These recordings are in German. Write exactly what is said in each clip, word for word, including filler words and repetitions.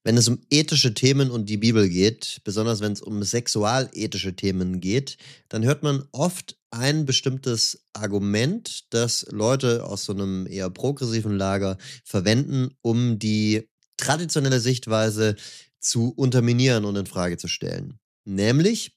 Wenn es um ethische Themen und die Bibel geht, besonders wenn es um sexualethische Themen geht, dann hört man oft ein bestimmtes Argument, das Leute aus so einem eher progressiven Lager verwenden, um die traditionelle Sichtweise zu unterminieren und in Frage zu stellen. Nämlich,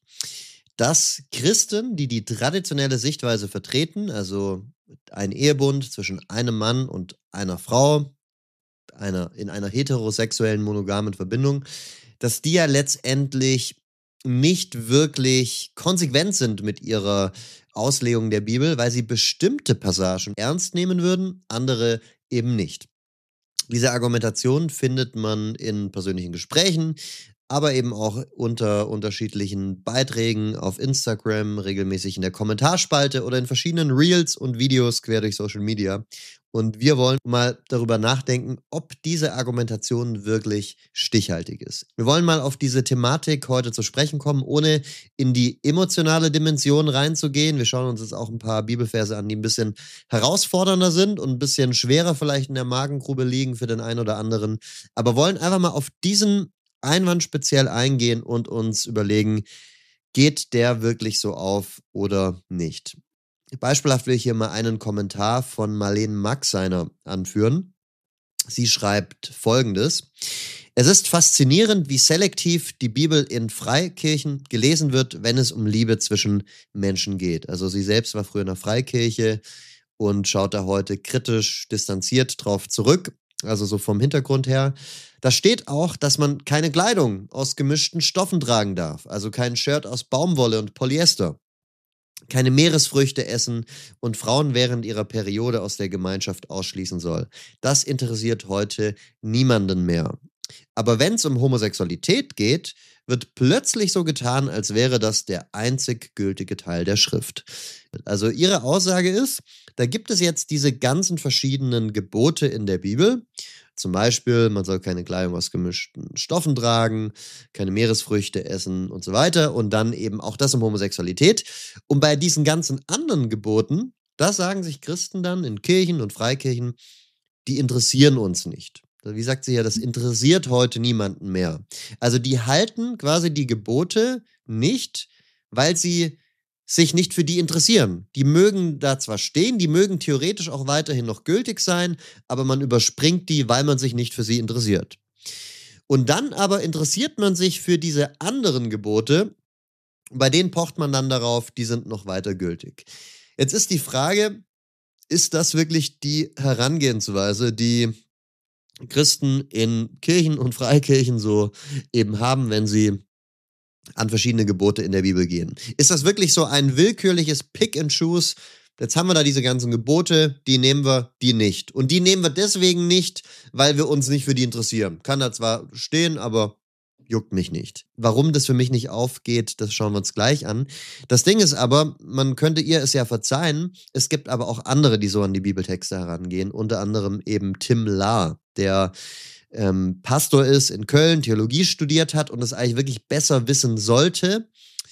dass Christen, die die traditionelle Sichtweise vertreten, also ein Ehebund zwischen einem Mann und einer Frau, einer, in einer heterosexuellen monogamen Verbindung, dass die ja letztendlich nicht wirklich konsequent sind mit ihrer Auslegung der Bibel, weil sie bestimmte Passagen ernst nehmen würden, andere eben nicht. Diese Argumentation findet man in persönlichen Gesprächen, aber eben auch unter unterschiedlichen Beiträgen auf Instagram, regelmäßig in der Kommentarspalte oder in verschiedenen Reels und Videos quer durch Social Media. Und wir wollen mal darüber nachdenken, ob diese Argumentation wirklich stichhaltig ist. Wir wollen mal auf diese Thematik heute zu sprechen kommen, ohne in die emotionale Dimension reinzugehen. Wir schauen uns jetzt auch ein paar Bibelverse an, die ein bisschen herausfordernder sind und ein bisschen schwerer vielleicht in der Magengrube liegen für den einen oder anderen. Aber wollen einfach mal auf diesen Einwand speziell eingehen und uns überlegen, geht der wirklich so auf oder nicht? Beispielhaft will ich hier mal einen Kommentar von Marlene Maxeiner anführen. Sie schreibt Folgendes: Es ist faszinierend, wie selektiv die Bibel in Freikirchen gelesen wird, wenn es um Liebe zwischen Menschen geht. Also sie selbst war früher in der Freikirche und schaut da heute kritisch, distanziert drauf zurück. Also so vom Hintergrund her. Da steht auch, dass man keine Kleidung aus gemischten Stoffen tragen darf. Also kein Shirt aus Baumwolle und Polyester. Keine Meeresfrüchte essen und Frauen während ihrer Periode aus der Gemeinschaft ausschließen soll. Das interessiert heute niemanden mehr. Aber wenn es um Homosexualität geht, wird plötzlich so getan, als wäre das der einzig gültige Teil der Schrift. Also ihre Aussage ist, da gibt es jetzt diese ganzen verschiedenen Gebote in der Bibel. Zum Beispiel, man soll keine Kleidung aus gemischten Stoffen tragen, keine Meeresfrüchte essen und so weiter. Und dann eben auch das um Homosexualität. Und bei diesen ganzen anderen Geboten, da sagen sich Christen dann in Kirchen und Freikirchen, die interessieren uns nicht. Wie sagt sie ja, das interessiert heute niemanden mehr. Also die halten quasi die Gebote nicht, weil sie sich nicht für die interessieren. Die mögen da zwar stehen, die mögen theoretisch auch weiterhin noch gültig sein, aber man überspringt die, weil man sich nicht für sie interessiert. Und dann aber interessiert man sich für diese anderen Gebote, bei denen pocht man dann darauf, die sind noch weiter gültig. Jetzt ist die Frage, ist das wirklich die Herangehensweise, die Christen in Kirchen und Freikirchen so eben haben, wenn sie an verschiedene Gebote in der Bibel gehen? Ist das wirklich so ein willkürliches Pick and Choose? Jetzt haben wir da diese ganzen Gebote, die nehmen wir, die nicht. Und die nehmen wir deswegen nicht, weil wir uns nicht für die interessieren. Kann da zwar stehen, aber juckt mich nicht. Warum das für mich nicht aufgeht, das schauen wir uns gleich an. Das Ding ist aber, man könnte ihr es ja verzeihen, es gibt aber auch andere, die so an die Bibeltexte herangehen, unter anderem eben Tim Lahr, der ähm, Pastor ist in Köln, Theologie studiert hat und es eigentlich wirklich besser wissen sollte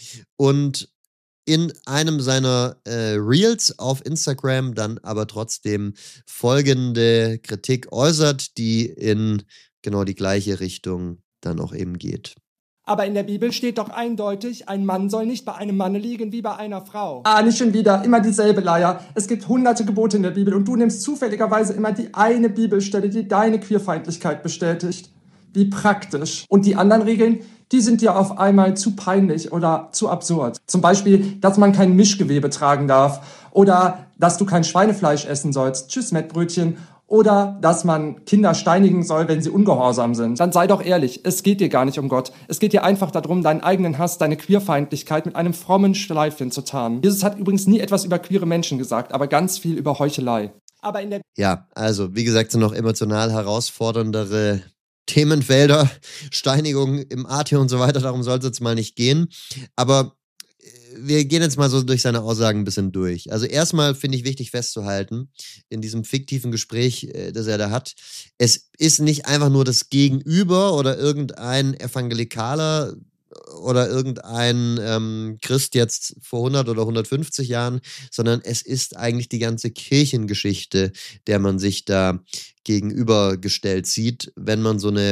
und in einem seiner äh, Reels auf Instagram dann aber trotzdem folgende Kritik äußert, die in genau die gleiche Richtung dann auch eben geht. Aber in der Bibel steht doch eindeutig, ein Mann soll nicht bei einem Manne liegen wie bei einer Frau. Ah, nicht schon wieder, immer dieselbe Leier. Es gibt hunderte Gebote in der Bibel und du nimmst zufälligerweise immer die eine Bibelstelle, die deine Queerfeindlichkeit bestätigt. Wie praktisch. Und die anderen Regeln, die sind dir auf einmal zu peinlich oder zu absurd. Zum Beispiel, dass man kein Mischgewebe tragen darf oder dass du kein Schweinefleisch essen sollst. Tschüss, Mettbrötchen. Oder dass man Kinder steinigen soll, wenn sie ungehorsam sind. Dann sei doch ehrlich, es geht dir gar nicht um Gott. Es geht dir einfach darum, deinen eigenen Hass, deine Queerfeindlichkeit mit einem frommen Schleifchen zu tarnen. Jesus hat übrigens nie etwas über queere Menschen gesagt, aber ganz viel über Heuchelei. Aber in der ja, also wie gesagt, sind noch emotional herausforderndere Themenfelder, Steinigung im A T und so weiter, darum soll es jetzt mal nicht gehen. Aber wir gehen jetzt mal so durch seine Aussagen ein bisschen durch. Also erstmal finde ich wichtig festzuhalten, in diesem fiktiven Gespräch, äh, das er da hat, es ist nicht einfach nur das Gegenüber oder irgendein Evangelikaler oder irgendein ähm, Christ jetzt vor hundert oder hundertfünfzig Jahren, sondern es ist eigentlich die ganze Kirchengeschichte, der man sich da gegenübergestellt sieht, wenn man so eine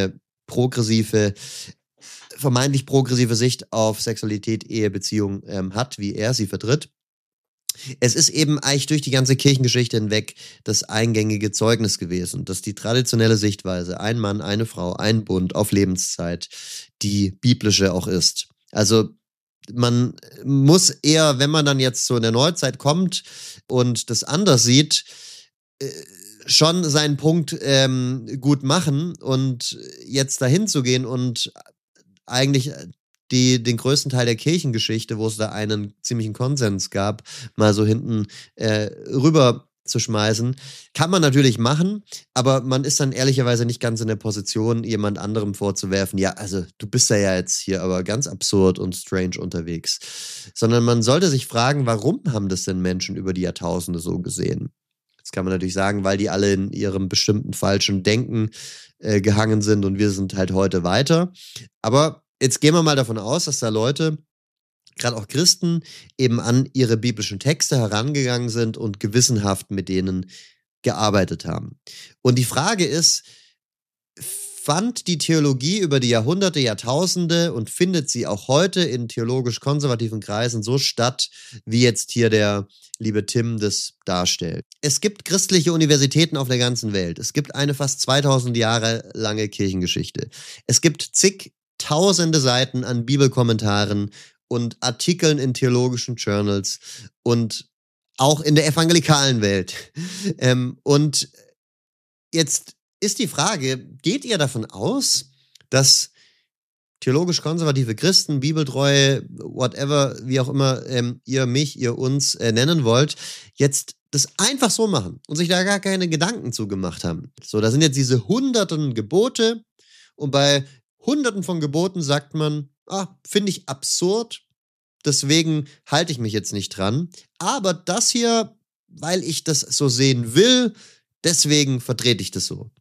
progressive, vermeintlich progressive Sicht auf Sexualität, Ehe, Beziehung ähm, hat, wie er sie vertritt. Es ist eben eigentlich durch die ganze Kirchengeschichte hinweg das eingängige Zeugnis gewesen, dass die traditionelle Sichtweise, ein Mann, eine Frau, ein Bund auf Lebenszeit, die biblische auch ist. Also man muss eher, wenn man dann jetzt so in der Neuzeit kommt und das anders sieht, äh, schon seinen Punkt ähm, gut machen und jetzt dahin zu gehen und eigentlich die, den größten Teil der Kirchengeschichte, wo es da einen ziemlichen Konsens gab, mal so hinten äh, rüber zu schmeißen, kann man natürlich machen, aber man ist dann ehrlicherweise nicht ganz in der Position, jemand anderem vorzuwerfen, ja, also du bist da ja jetzt hier aber ganz absurd und strange unterwegs, sondern man sollte sich fragen, warum haben das denn Menschen über die Jahrtausende so gesehen? Das kann man natürlich sagen, weil die alle in ihrem bestimmten falschen Denken äh, gehangen sind und wir sind halt heute weiter, aber jetzt gehen wir mal davon aus, dass da Leute, gerade auch Christen, eben an ihre biblischen Texte herangegangen sind und gewissenhaft mit denen gearbeitet haben. Und die Frage ist, fand die Theologie über die Jahrhunderte, Jahrtausende und findet sie auch heute in theologisch-konservativen Kreisen so statt, wie jetzt hier der liebe Tim das darstellt? Es gibt christliche Universitäten auf der ganzen Welt. Es gibt eine fast zweitausend Jahre lange Kirchengeschichte. Es gibt zig tausende Seiten an Bibelkommentaren und Artikeln in theologischen Journals und auch in der evangelikalen Welt. Ähm, und jetzt ist die Frage, geht ihr davon aus, dass theologisch-konservative Christen, bibeltreue, whatever, wie auch immer ähm, ihr mich, ihr uns äh, nennen wollt, jetzt das einfach so machen und sich da gar keine Gedanken zugemacht haben? So, da sind jetzt diese hunderten Gebote und bei Hunderten von Geboten sagt man, ah, finde ich absurd, deswegen halte ich mich jetzt nicht dran. Aber das hier, weil ich das so sehen will, deswegen vertrete ich das so.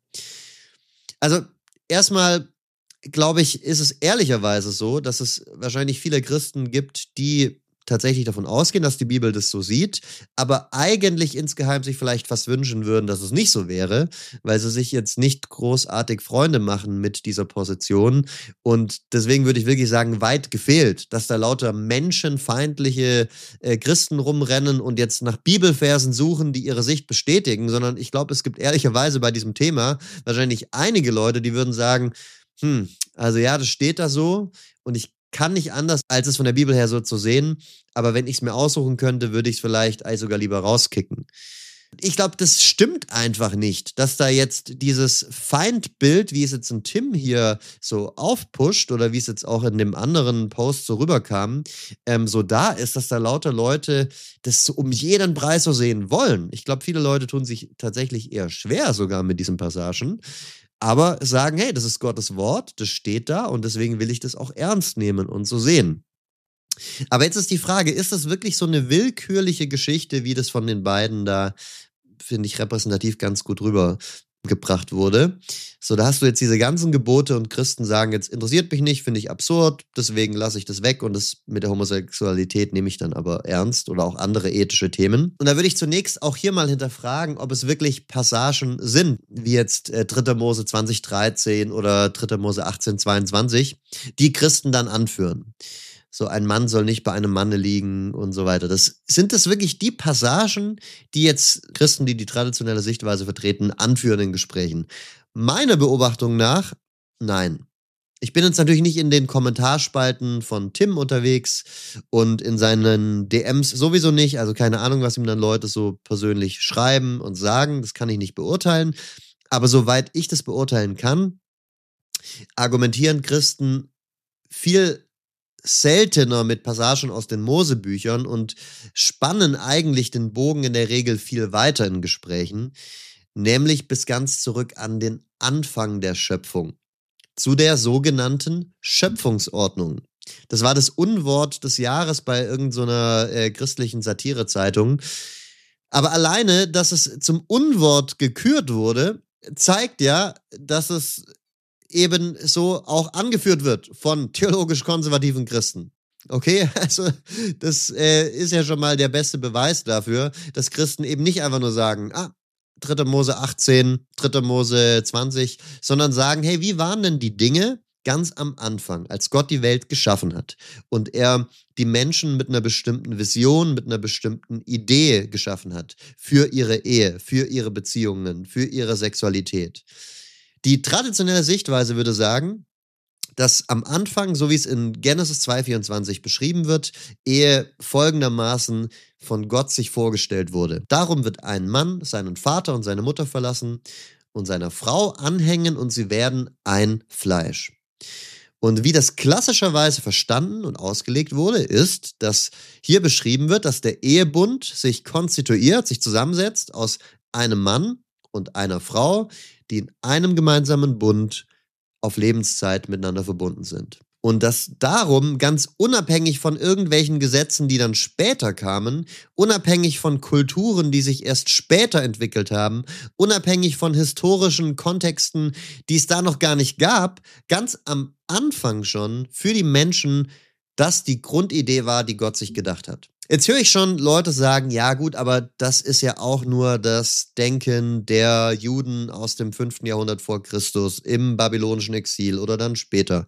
Also erstmal, glaube ich, ist es ehrlicherweise so, dass es wahrscheinlich viele Christen gibt, die tatsächlich davon ausgehen, dass die Bibel das so sieht, aber eigentlich insgeheim sich vielleicht fast wünschen würden, dass es nicht so wäre, weil sie sich jetzt nicht großartig Freunde machen mit dieser Position. Und deswegen würde ich wirklich sagen, weit gefehlt, dass da lauter menschenfeindliche äh, Christen rumrennen und jetzt nach Bibelversen suchen, die ihre Sicht bestätigen, sondern ich glaube, es gibt ehrlicherweise bei diesem Thema wahrscheinlich einige Leute, die würden sagen, hm, also ja, das steht da so und ich kann nicht anders, als es von der Bibel her so zu sehen. Aber wenn ich es mir aussuchen könnte, würde ich es vielleicht eigentlich sogar lieber rauskicken. Ich glaube, das stimmt einfach nicht, dass da jetzt dieses Feindbild, wie es jetzt in Tim hier so aufpusht oder wie es jetzt auch in dem anderen Post so rüberkam, ähm, so da ist, dass da lauter Leute das so um jeden Preis so sehen wollen. Ich glaube, viele Leute tun sich tatsächlich eher schwer sogar mit diesen Passagen. Aber sagen, hey, das ist Gottes Wort, das steht da und deswegen will ich das auch ernst nehmen und so sehen. Aber jetzt ist die Frage, ist das wirklich so eine willkürliche Geschichte, wie das von den beiden da, finde ich, repräsentativ ganz gut rübergebracht wurde? So, da hast du jetzt diese ganzen Gebote und Christen sagen, jetzt interessiert mich nicht, finde ich absurd, deswegen lasse ich das weg und das mit der Homosexualität nehme ich dann aber ernst oder auch andere ethische Themen. Und da würde ich zunächst auch hier mal hinterfragen, ob es wirklich Passagen sind, wie jetzt äh, dritter Mose zwanzig dreizehn oder dritter Mose achtzehn zweiundzwanzig, die Christen dann anführen. So, ein Mann soll nicht bei einem Manne liegen und so weiter. Das, sind das wirklich die Passagen, die jetzt Christen, die die traditionelle Sichtweise vertreten, anführen in Gesprächen? Meiner Beobachtung nach, nein. Ich bin jetzt natürlich nicht in den Kommentarspalten von Tim unterwegs und in seinen D Ms sowieso nicht. Also keine Ahnung, was ihm dann Leute so persönlich schreiben und sagen. Das kann ich nicht beurteilen. Aber soweit ich das beurteilen kann, argumentieren Christen viel seltener mit Passagen aus den Mosebüchern und spannen eigentlich den Bogen in der Regel viel weiter in Gesprächen, nämlich bis ganz zurück an den Anfang der Schöpfung, zu der sogenannten Schöpfungsordnung. Das war das Unwort des Jahres bei irgendeiner äh, christlichen Satirezeitung. Aber alleine, dass es zum Unwort gekürt wurde, zeigt ja, dass es eben so auch angeführt wird von theologisch-konservativen Christen. Okay, also das äh, ist ja schon mal der beste Beweis dafür, dass Christen eben nicht einfach nur sagen, ah, dritter Mose achtzehn, dritter Mose zwanzig, sondern sagen, hey, wie waren denn die Dinge ganz am Anfang, als Gott die Welt geschaffen hat und er die Menschen mit einer bestimmten Vision, mit einer bestimmten Idee geschaffen hat für ihre Ehe, für ihre Beziehungen, für ihre Sexualität. Die traditionelle Sichtweise würde sagen, dass am Anfang, so wie es in Genesis zwei vierundzwanzig beschrieben wird, Ehe folgendermaßen von Gott sich vorgestellt wurde. Darum wird ein Mann seinen Vater und seine Mutter verlassen und seiner Frau anhängen und sie werden ein Fleisch. Und wie das klassischerweise verstanden und ausgelegt wurde, ist, dass hier beschrieben wird, dass der Ehebund sich konstituiert, sich zusammensetzt aus einem Mann und einer Frau, die in einem gemeinsamen Bund auf Lebenszeit miteinander verbunden sind. Und dass darum ganz unabhängig von irgendwelchen Gesetzen, die dann später kamen, unabhängig von Kulturen, die sich erst später entwickelt haben, unabhängig von historischen Kontexten, die es da noch gar nicht gab, ganz am Anfang schon für die Menschen das die Grundidee war, die Gott sich gedacht hat. Jetzt höre ich schon Leute sagen, ja gut, aber das ist ja auch nur das Denken der Juden aus dem fünften Jahrhundert vor Christus im babylonischen Exil oder dann später.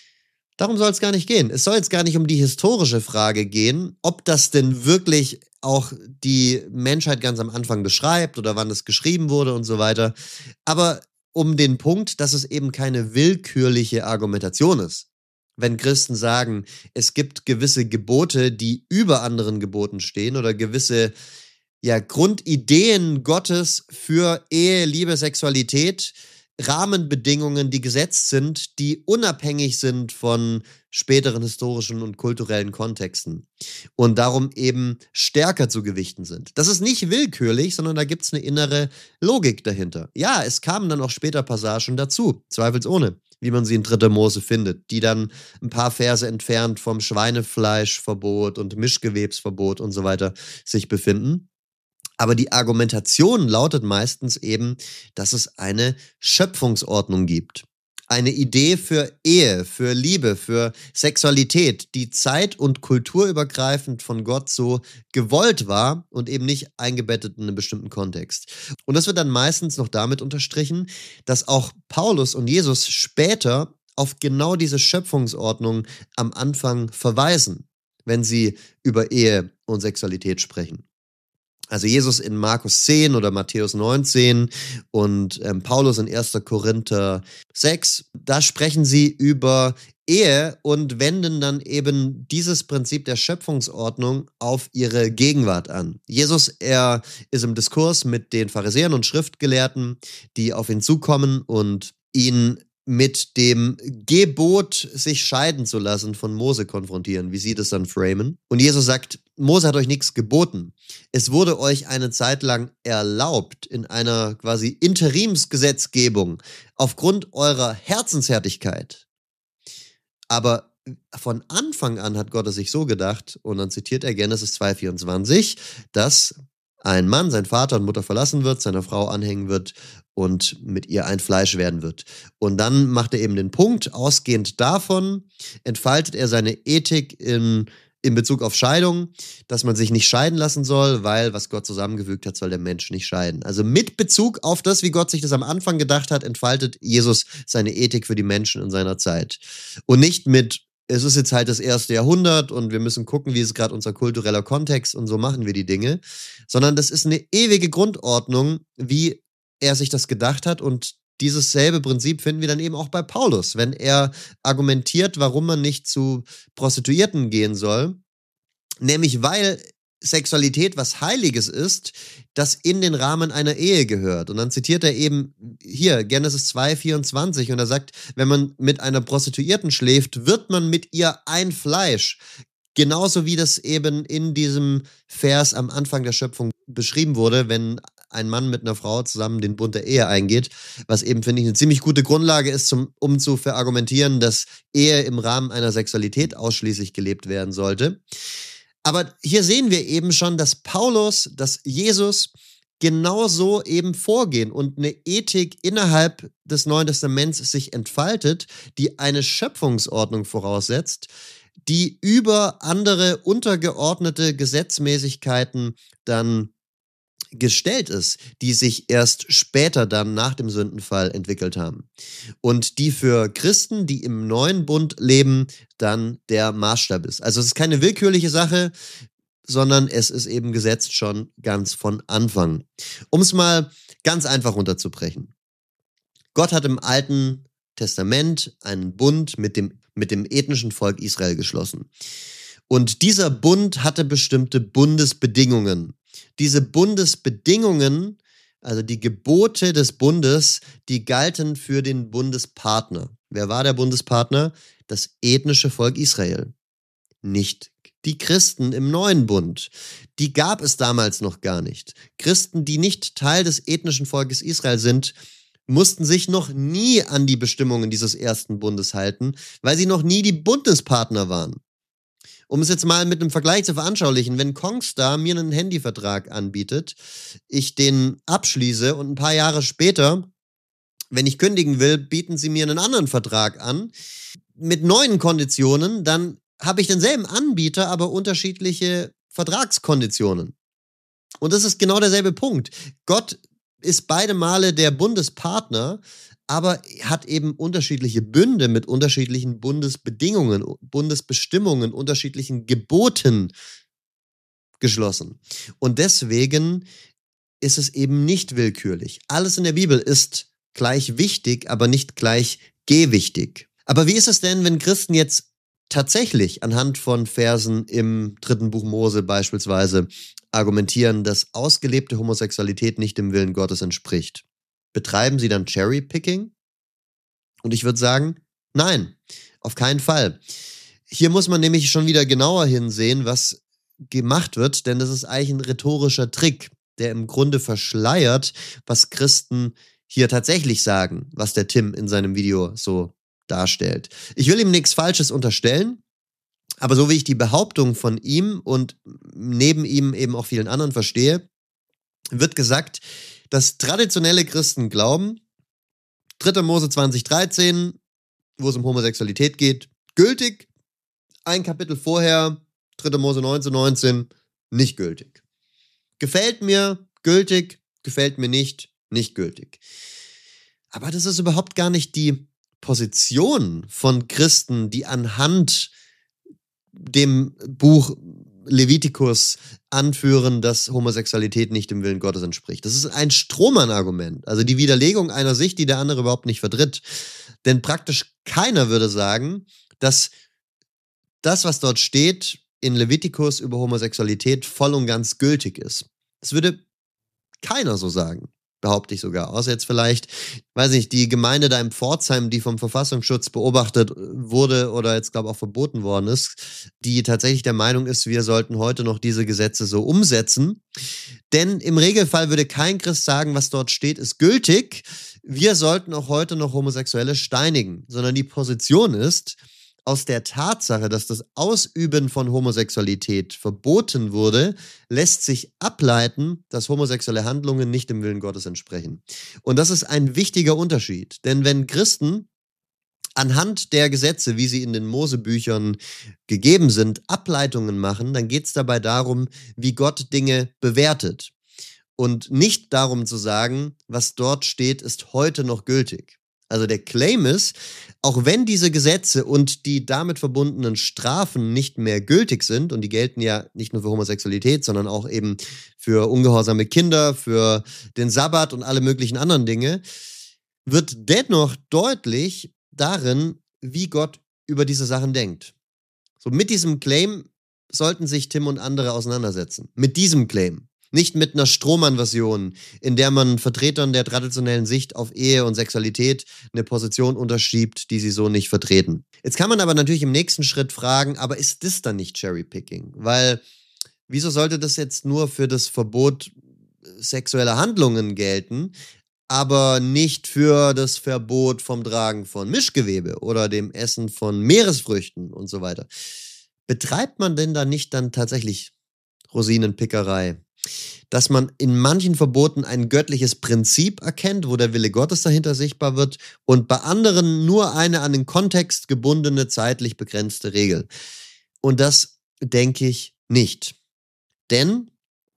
Darum soll es gar nicht gehen. Es soll jetzt gar nicht um die historische Frage gehen, ob das denn wirklich auch die Menschheit ganz am Anfang beschreibt oder wann es geschrieben wurde und so weiter. Aber um den Punkt, dass es eben keine willkürliche Argumentation ist. Wenn Christen sagen, es gibt gewisse Gebote, die über anderen Geboten stehen oder gewisse ja, Grundideen Gottes für Ehe, Liebe, Sexualität, Rahmenbedingungen, die gesetzt sind, die unabhängig sind von späteren historischen und kulturellen Kontexten und darum eben stärker zu gewichten sind. Das ist nicht willkürlich, sondern da gibt es eine innere Logik dahinter. Ja, es kamen dann auch später Passagen dazu, zweifelsohne, wie man sie in dritter Mose findet, die dann ein paar Verse entfernt vom Schweinefleischverbot und Mischgewebsverbot und so weiter sich befinden. Aber die Argumentation lautet meistens eben, dass es eine Schöpfungsordnung gibt. Eine Idee für Ehe, für Liebe, für Sexualität, die zeit- und kulturübergreifend von Gott so gewollt war und eben nicht eingebettet in einen bestimmten Kontext. Und das wird dann meistens noch damit unterstrichen, dass auch Paulus und Jesus später auf genau diese Schöpfungsordnung am Anfang verweisen, wenn sie über Ehe und Sexualität sprechen. Also Jesus in Markus zehn oder Matthäus neunzehn und ähm, Paulus in erster Korinther sechs, da sprechen sie über Ehe und wenden dann eben dieses Prinzip der Schöpfungsordnung auf ihre Gegenwart an. Jesus, er ist im Diskurs mit den Pharisäern und Schriftgelehrten, die auf ihn zukommen und ihn mit dem Gebot, sich scheiden zu lassen, von Mose konfrontieren, wie sie das dann framen. Und Jesus sagt, Mose hat euch nichts geboten. Es wurde euch eine Zeit lang erlaubt, in einer quasi Interimsgesetzgebung, aufgrund eurer Herzenshärtigkeit. Aber von Anfang an hat Gott es sich so gedacht, und dann zitiert er Genesis zwei vierundzwanzig, dass ein Mann seinen Vater und Mutter verlassen wird, seiner Frau anhängen wird und mit ihr ein Fleisch werden wird. Und dann macht er eben den Punkt, ausgehend davon entfaltet er seine Ethik in, in Bezug auf Scheidung, dass man sich nicht scheiden lassen soll, weil was Gott zusammengefügt hat, soll der Mensch nicht scheiden. Also mit Bezug auf das, wie Gott sich das am Anfang gedacht hat, entfaltet Jesus seine Ethik für die Menschen in seiner Zeit. Und nicht mit, es ist jetzt halt das erste Jahrhundert und wir müssen gucken, wie ist gerade unser kultureller Kontext und so machen wir die Dinge, sondern das ist eine ewige Grundordnung, wie er sich das gedacht hat, und dieses selbe Prinzip finden wir dann eben auch bei Paulus, wenn er argumentiert, warum man nicht zu Prostituierten gehen soll, nämlich weil Sexualität was Heiliges ist, das in den Rahmen einer Ehe gehört. Und dann zitiert er eben hier Genesis zwei vierundzwanzig und er sagt, wenn man mit einer Prostituierten schläft, wird man mit ihr ein Fleisch. Genauso wie das eben in diesem Vers am Anfang der Schöpfung beschrieben wurde, wenn ein Mann mit einer Frau zusammen den Bund der Ehe eingeht, was eben, finde ich, eine ziemlich gute Grundlage ist, zum, um zu verargumentieren, dass Ehe im Rahmen einer Sexualität ausschließlich gelebt werden sollte. Aber hier sehen wir eben schon, dass Paulus, dass Jesus genauso eben vorgehen und eine Ethik innerhalb des Neuen Testaments sich entfaltet, die eine Schöpfungsordnung voraussetzt, die über andere untergeordnete Gesetzmäßigkeiten dann gestellt ist, die sich erst später dann nach dem Sündenfall entwickelt haben. Und die für Christen, die im neuen Bund leben, dann der Maßstab ist. Also es ist keine willkürliche Sache, sondern es ist eben gesetzt schon ganz von Anfang. Um es mal ganz einfach runterzubrechen. Gott hat im Alten Testament einen Bund mit dem, mit dem ethnischen Volk Israel geschlossen. Und dieser Bund hatte bestimmte Bundesbedingungen. Diese Bundesbedingungen, also die Gebote des Bundes, die galten für den Bundespartner. Wer war der Bundespartner? Das ethnische Volk Israel. Nicht die Christen im neuen Bund. Die gab es damals noch gar nicht. Christen, die nicht Teil des ethnischen Volkes Israel sind, mussten sich noch nie an die Bestimmungen dieses ersten Bundes halten, weil sie noch nie die Bundespartner waren. Um es jetzt mal mit einem Vergleich zu veranschaulichen, wenn Kongstar mir einen Handyvertrag anbietet, ich den abschließe und ein paar Jahre später, wenn ich kündigen will, bieten sie mir einen anderen Vertrag an mit neuen Konditionen, dann habe ich denselben Anbieter, aber unterschiedliche Vertragskonditionen. Und das ist genau derselbe Punkt. Gott ist beide Male der Bundespartner, aber hat eben unterschiedliche Bünde mit unterschiedlichen Bundesbedingungen, Bundesbestimmungen, unterschiedlichen Geboten geschlossen. Und deswegen ist es eben nicht willkürlich. Alles in der Bibel ist gleich wichtig, aber nicht gleich gewichtig. Aber wie ist es denn, wenn Christen jetzt tatsächlich anhand von Versen im dritten Buch Mose beispielsweise argumentieren, dass ausgelebte Homosexualität nicht dem Willen Gottes entspricht? Betreiben sie dann Cherry-Picking? Und ich würde sagen, nein, auf keinen Fall. Hier muss man nämlich schon wieder genauer hinsehen, was gemacht wird, denn das ist eigentlich ein rhetorischer Trick, der im Grunde verschleiert, was Christen hier tatsächlich sagen, was der Tim in seinem Video so darstellt. Ich will ihm nichts Falsches unterstellen, aber so wie ich die Behauptung von ihm und neben ihm eben auch vielen anderen verstehe, wird gesagt, dass traditionelle Christen glauben, dritter Mose zwanzig dreizehn, wo es um Homosexualität geht, gültig, ein Kapitel vorher, dritter Mose neunzehn neunzehn, nicht gültig. Gefällt mir, gültig, gefällt mir nicht, nicht gültig. Aber das ist überhaupt gar nicht die Position von Christen, die anhand dem Buch Levitikus anführen, dass Homosexualität nicht dem Willen Gottes entspricht. Das ist ein Strohmann-Argument, also die Widerlegung einer Sicht, die der andere überhaupt nicht vertritt. Denn praktisch keiner würde sagen, dass das, was dort steht in Levitikus über Homosexualität, voll und ganz gültig ist. Das würde keiner so sagen, behaupte ich sogar. Außer jetzt vielleicht, weiß nicht, die Gemeinde da in Pforzheim, die vom Verfassungsschutz beobachtet wurde oder jetzt, glaube ich, auch verboten worden ist, die tatsächlich der Meinung ist, wir sollten heute noch diese Gesetze so umsetzen. Denn im Regelfall würde kein Christ sagen, was dort steht, ist gültig. Wir sollten auch heute noch Homosexuelle steinigen. Sondern die Position ist, aus der Tatsache, dass das Ausüben von Homosexualität verboten wurde, lässt sich ableiten, dass homosexuelle Handlungen nicht dem Willen Gottes entsprechen. Und das ist ein wichtiger Unterschied. Denn wenn Christen anhand der Gesetze, wie sie in den Mosebüchern gegeben sind, Ableitungen machen, dann geht es dabei darum, wie Gott Dinge bewertet. Und nicht darum zu sagen, was dort steht, ist heute noch gültig. Also der Claim ist, auch wenn diese Gesetze und die damit verbundenen Strafen nicht mehr gültig sind, und die gelten ja nicht nur für Homosexualität, sondern auch eben für ungehorsame Kinder, für den Sabbat und alle möglichen anderen Dinge, wird dennoch deutlich darin, wie Gott über diese Sachen denkt. So mit diesem Claim sollten sich Tim und andere auseinandersetzen. Mit diesem Claim. Nicht mit einer Strohmann-Version, in der man Vertretern der traditionellen Sicht auf Ehe und Sexualität eine Position unterschiebt, die sie so nicht vertreten. Jetzt kann man aber natürlich im nächsten Schritt fragen, aber ist das dann nicht Cherry-Picking? Weil, wieso sollte das jetzt nur für das Verbot sexueller Handlungen gelten, aber nicht für das Verbot vom Tragen von Mischgewebe oder dem Essen von Meeresfrüchten und so weiter? Betreibt man denn da nicht dann tatsächlich Rosinenpickerei? Dass man in manchen Verboten ein göttliches Prinzip erkennt, wo der Wille Gottes dahinter sichtbar wird, und bei anderen nur eine an den Kontext gebundene, zeitlich begrenzte Regel. Und das denke ich nicht. Denn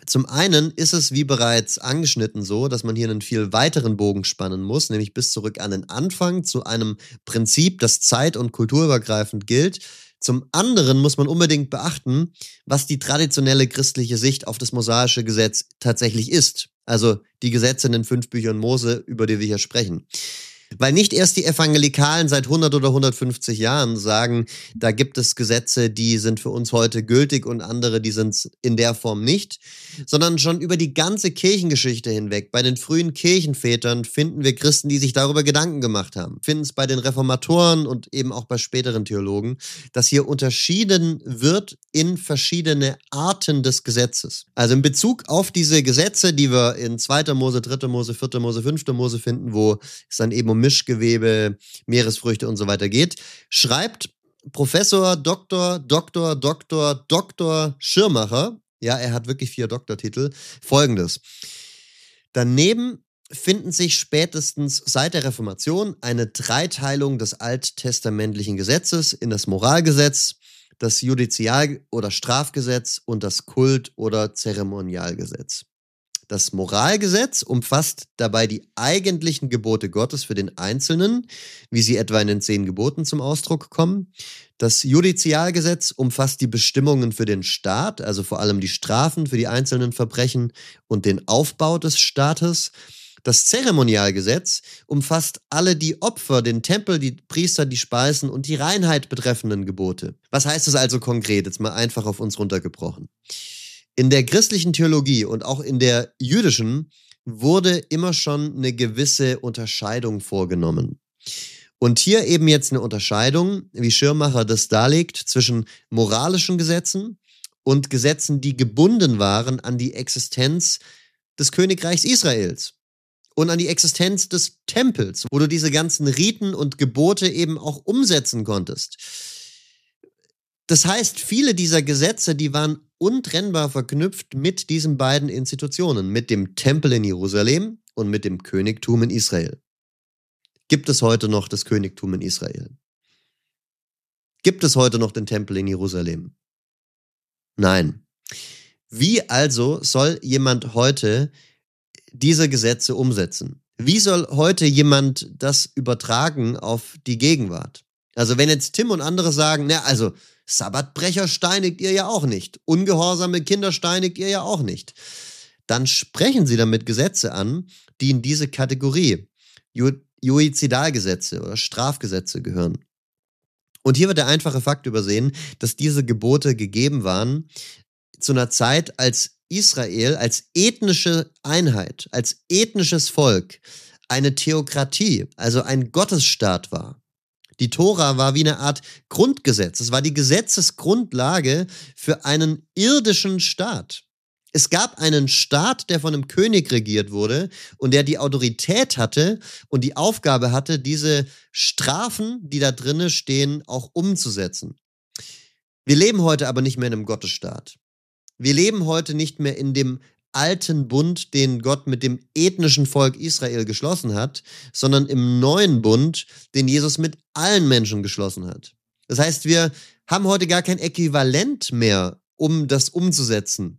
Zum einen ist es, wie bereits angeschnitten, so, dass man hier einen viel weiteren Bogen spannen muss, nämlich bis zurück an den Anfang zu einem Prinzip, das zeit- und kulturübergreifend gilt. Zum anderen muss man unbedingt beachten, was die traditionelle christliche Sicht auf das mosaische Gesetz tatsächlich ist. Also die Gesetze in den fünf Büchern Mose, über die wir hier sprechen. Weil nicht erst die Evangelikalen seit hundert oder hundertfünfzig Jahren sagen, da gibt es Gesetze, die sind für uns heute gültig und andere, die sind es in der Form nicht, sondern schon über die ganze Kirchengeschichte hinweg. Bei den frühen Kirchenvätern finden wir Christen, die sich darüber Gedanken gemacht haben. Finden es bei den Reformatoren und eben auch bei späteren Theologen, dass hier unterschieden wird in verschiedene Arten des Gesetzes. Also in Bezug auf diese Gesetze, die wir in zweiter Mose, dritter Mose, vierter Mose, fünfter Mose finden, wo es dann eben um Mischgewebe, Meeresfrüchte und so weiter geht, schreibt Professor Doktor, Doktor, Doktor, Doktor Schirmacher, ja, er hat wirklich vier Doktortitel, Folgendes. Daneben finden sich spätestens seit der Reformation eine Dreiteilung des alttestamentlichen Gesetzes in das Moralgesetz, das Judizial- oder Strafgesetz und das Kult- oder Zeremonialgesetz. Das Moralgesetz umfasst dabei die eigentlichen Gebote Gottes für den Einzelnen, wie sie etwa in den zehn Geboten zum Ausdruck kommen. Das Judizialgesetz umfasst die Bestimmungen für den Staat, also vor allem die Strafen für die einzelnen Verbrechen und den Aufbau des Staates. Das Zeremonialgesetz umfasst alle die Opfer, den Tempel, die Priester, die Speisen und die Reinheit betreffenden Gebote. Was heißt es also konkret? Jetzt mal einfach auf uns runtergebrochen. In der christlichen Theologie und auch in der jüdischen wurde immer schon eine gewisse Unterscheidung vorgenommen. Und hier eben jetzt eine Unterscheidung, wie Schirmacher das darlegt, zwischen moralischen Gesetzen und Gesetzen, die gebunden waren an die Existenz des Königreichs Israels und an die Existenz des Tempels, wo du diese ganzen Riten und Gebote eben auch umsetzen konntest. Das heißt, viele dieser Gesetze, die waren untrennbar verknüpft mit diesen beiden Institutionen, mit dem Tempel in Jerusalem und mit dem Königtum in Israel. Gibt es heute noch das Königtum in Israel? Gibt es heute noch den Tempel in Jerusalem? Nein. Wie also soll jemand heute diese Gesetze umsetzen? Wie soll heute jemand das übertragen auf die Gegenwart? Also wenn jetzt Tim und andere sagen, na also Sabbatbrecher steinigt ihr ja auch nicht, ungehorsame Kinder steinigt ihr ja auch nicht, dann sprechen sie damit Gesetze an, die in diese Kategorie Ju- Juizidalgesetze oder Strafgesetze gehören. Und hier wird der einfache Fakt übersehen, dass diese Gebote gegeben waren zu einer Zeit, als Israel als ethnische Einheit, als ethnisches Volk eine Theokratie, also ein Gottesstaat war. Die Tora war wie eine Art Grundgesetz. Es war die Gesetzesgrundlage für einen irdischen Staat. Es gab einen Staat, der von einem König regiert wurde und der die Autorität hatte und die Aufgabe hatte, diese Strafen, die da drinnen stehen, auch umzusetzen. Wir leben heute aber nicht mehr in einem Gottesstaat. Wir leben heute nicht mehr in dem alten Bund, den Gott mit dem ethnischen Volk Israel geschlossen hat, sondern im neuen Bund, den Jesus mit allen Menschen geschlossen hat. Das heißt, wir haben heute gar kein Äquivalent mehr, um das umzusetzen,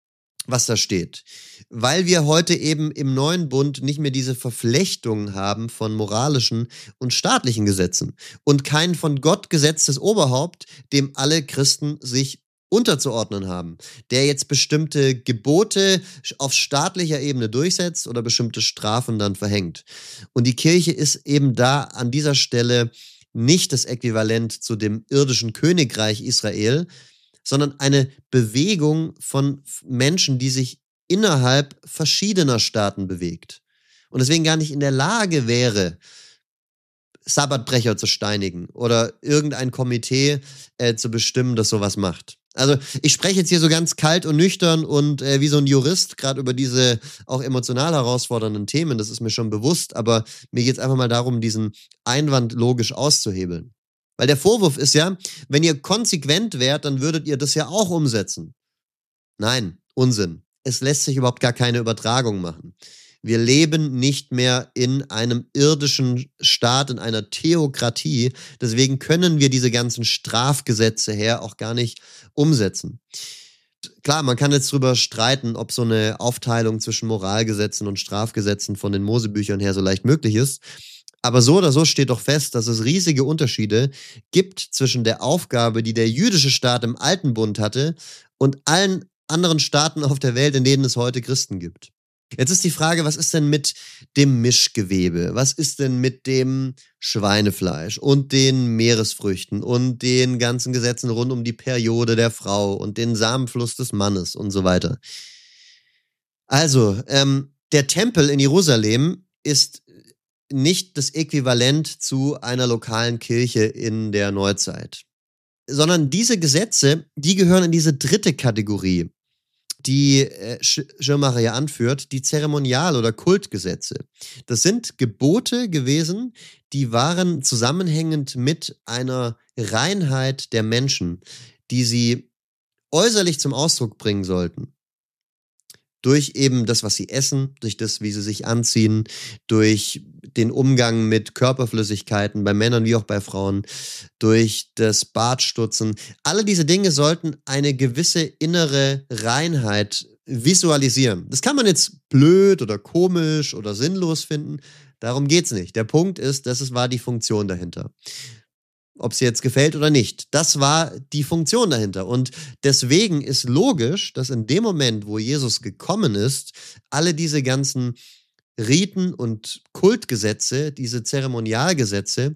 was da steht. Weil wir heute eben im neuen Bund nicht mehr diese Verflechtung haben von moralischen und staatlichen Gesetzen und kein von Gott gesetztes Oberhaupt, dem alle Christen sich unterzuordnen haben, der jetzt bestimmte Gebote auf staatlicher Ebene durchsetzt oder bestimmte Strafen dann verhängt. Und die Kirche ist eben da an dieser Stelle nicht das Äquivalent zu dem irdischen Königreich Israel, sondern eine Bewegung von Menschen, die sich innerhalb verschiedener Staaten bewegt und deswegen gar nicht in der Lage wäre, Sabbatbrecher zu steinigen oder irgendein Komitee äh, zu bestimmen, das sowas macht. Also ich spreche jetzt hier so ganz kalt und nüchtern und äh, wie so ein Jurist gerade über diese auch emotional herausfordernden Themen, das ist mir schon bewusst, aber mir geht es einfach mal darum, diesen Einwand logisch auszuhebeln. Weil der Vorwurf ist ja, wenn ihr konsequent wärt, dann würdet ihr das ja auch umsetzen. Nein, Unsinn. Es lässt sich überhaupt gar keine Übertragung machen. Wir leben nicht mehr in einem irdischen Staat, in einer Theokratie. Deswegen können wir diese ganzen Strafgesetze her auch gar nicht umsetzen. klar, man kann jetzt drüber streiten, ob so eine Aufteilung zwischen Moralgesetzen und Strafgesetzen von den Mosebüchern her so leicht möglich ist. Aber so oder so steht doch fest, dass es riesige Unterschiede gibt zwischen der Aufgabe, die der jüdische Staat im Alten Bund hatte, und allen anderen Staaten auf der Welt, in denen es heute Christen gibt. Jetzt ist die Frage, was ist denn mit dem Mischgewebe? Was ist denn mit dem Schweinefleisch und den Meeresfrüchten und den ganzen Gesetzen rund um die Periode der Frau und den Samenfluss des Mannes und so weiter? Also, ähm, der Tempel in Jerusalem ist nicht das Äquivalent zu einer lokalen Kirche in der Neuzeit, sondern diese Gesetze, die gehören in diese dritte Kategorie, die äh, Schirmacher ja anführt, die Zeremonial- oder Kultgesetze. Das sind Gebote gewesen, die waren zusammenhängend mit einer Reinheit der Menschen, die sie äußerlich zum Ausdruck bringen sollten. Durch eben das, was sie essen, durch das, wie sie sich anziehen, durch den Umgang mit Körperflüssigkeiten bei Männern wie auch bei Frauen, durch das Bartstutzen. Alle diese Dinge sollten eine gewisse innere Reinheit visualisieren. Das kann man jetzt blöd oder komisch oder sinnlos finden. Darum geht's nicht. Der Punkt ist, das war die Funktion dahinter. Ob es jetzt gefällt oder nicht. Das war die Funktion dahinter. Und deswegen ist logisch, dass in dem Moment, wo Jesus gekommen ist, alle diese ganzen Riten und Kultgesetze, diese Zeremonialgesetze,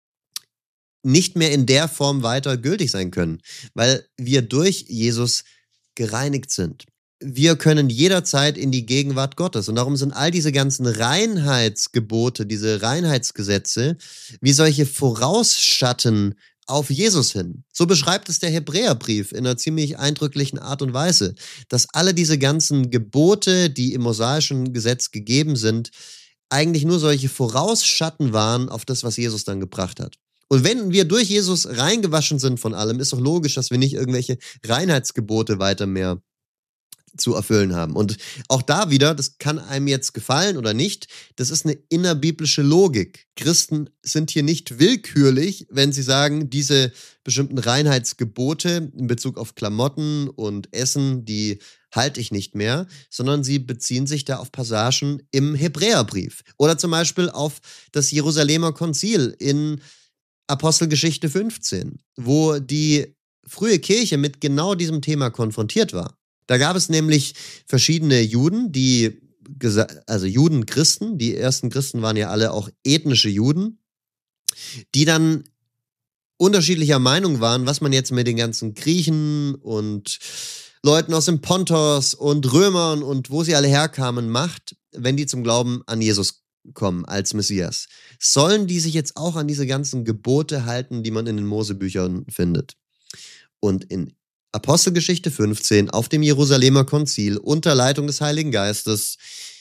nicht mehr in der Form weiter gültig sein können, weil wir durch Jesus gereinigt sind. Wir können jederzeit in die Gegenwart Gottes. Und darum sind all diese ganzen Reinheitsgebote, diese Reinheitsgesetze, wie solche Vorausschatten auf Jesus hin. So beschreibt es der Hebräerbrief in einer ziemlich eindrücklichen Art und Weise, dass alle diese ganzen Gebote, die im mosaischen Gesetz gegeben sind, eigentlich nur solche Vorausschatten waren auf das, was Jesus dann gebracht hat. Und wenn wir durch Jesus reingewaschen sind von allem, ist doch logisch, dass wir nicht irgendwelche Reinheitsgebote weiter mehr zu erfüllen haben. Und auch da wieder, das kann einem jetzt gefallen oder nicht, das ist eine innerbiblische Logik. Christen sind hier nicht willkürlich, wenn sie sagen, diese bestimmten Reinheitsgebote in Bezug auf Klamotten und Essen, die halte ich nicht mehr, sondern sie beziehen sich da auf Passagen im Hebräerbrief oder zum Beispiel auf das Jerusalemer Konzil in Apostelgeschichte fünfzehn, wo die frühe Kirche mit genau diesem Thema konfrontiert war. Da gab es nämlich verschiedene Juden, die, also Juden, Christen, die ersten Christen waren ja alle auch ethnische Juden, die dann unterschiedlicher Meinung waren, was man jetzt mit den ganzen Griechen und Leuten aus dem Pontos und Römern und wo sie alle herkamen macht, wenn die zum Glauben an Jesus kommen als Messias. Sollen die sich jetzt auch an diese ganzen Gebote halten, die man in den Mosebüchern findet? Und in Apostelgeschichte fünfzehn auf dem Jerusalemer Konzil unter Leitung des Heiligen Geistes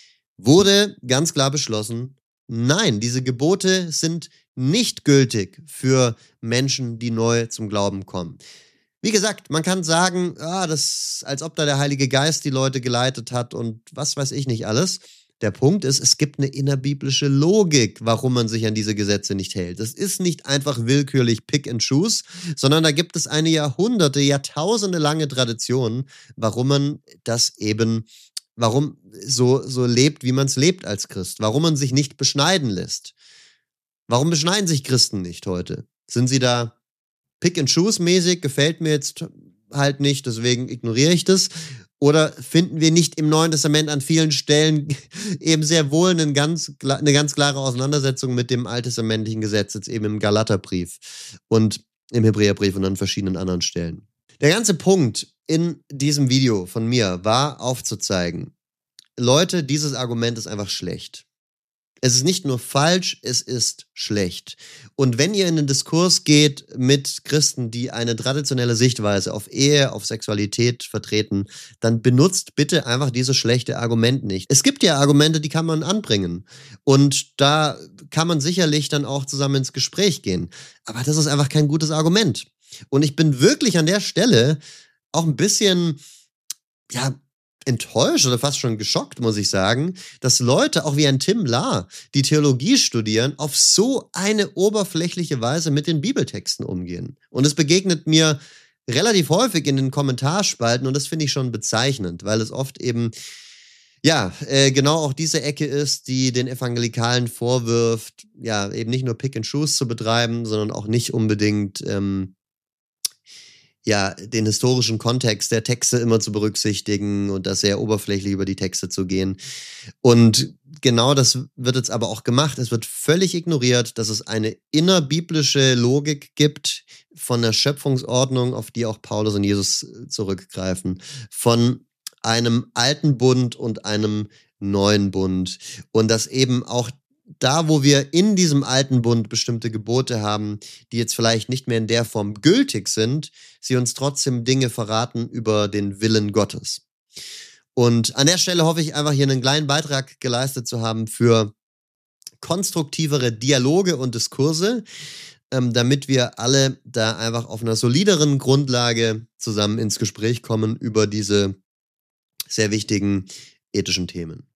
wurde ganz klar beschlossen, nein, diese Gebote sind nicht gültig für Menschen, die neu zum Glauben kommen. Wie gesagt, man kann sagen, ah, das, als ob da der Heilige Geist die Leute geleitet hat und was weiß ich nicht alles. Der Punkt ist, es gibt eine innerbiblische Logik, warum man sich an diese Gesetze nicht hält. Das ist nicht einfach willkürlich Pick and Choose, sondern da gibt es eine Jahrhunderte, Jahrtausende lange Tradition, warum man das eben, warum so, so lebt, wie man es lebt als Christ, warum man sich nicht beschneiden lässt. Warum beschneiden sich Christen nicht heute? Sind sie da Pick and Choose mäßig, gefällt mir jetzt halt nicht, deswegen ignoriere ich das? Oder finden wir nicht im Neuen Testament an vielen Stellen eben sehr wohl eine ganz, eine ganz klare Auseinandersetzung mit dem alttestamentlichen Gesetz, jetzt eben im Galaterbrief und im Hebräerbrief und an verschiedenen anderen Stellen. Der ganze Punkt in diesem Video von mir war aufzuzeigen, Leute, dieses Argument ist einfach schlecht. Es ist nicht nur falsch, es ist schlecht. Und wenn ihr in den Diskurs geht mit Christen, die eine traditionelle Sichtweise auf Ehe, auf Sexualität vertreten, dann benutzt bitte einfach dieses schlechte Argument nicht. Es gibt ja Argumente, die kann man anbringen. Und da kann man sicherlich dann auch zusammen ins Gespräch gehen. Aber das ist einfach kein gutes Argument. Und ich bin wirklich an der Stelle auch ein bisschen, ja, enttäuscht oder fast schon geschockt, muss ich sagen, dass Leute, auch wie ein Tim Lahr, die Theologie studieren, auf so eine oberflächliche Weise mit den Bibeltexten umgehen. Und es begegnet mir relativ häufig in den Kommentarspalten und das finde ich schon bezeichnend, weil es oft eben, ja, äh, genau auch diese Ecke ist, die den Evangelikalen vorwirft, ja, eben nicht nur Pick and Choose zu betreiben, sondern auch nicht unbedingt, ähm, ja, den historischen Kontext der Texte immer zu berücksichtigen und da sehr oberflächlich über die Texte zu gehen. Und genau das wird jetzt aber auch gemacht. Es wird völlig ignoriert, dass es eine innerbiblische Logik gibt von der Schöpfungsordnung, auf die auch Paulus und Jesus zurückgreifen, von einem alten Bund und einem neuen Bund. Und dass eben auch da, wo wir in diesem alten Bund bestimmte Gebote haben, die jetzt vielleicht nicht mehr in der Form gültig sind, sie uns trotzdem Dinge verraten über den Willen Gottes. Und an der Stelle hoffe ich einfach, hier einen kleinen Beitrag geleistet zu haben für konstruktivere Dialoge und Diskurse, ähm, damit wir alle da einfach auf einer solideren Grundlage zusammen ins Gespräch kommen über diese sehr wichtigen ethischen Themen.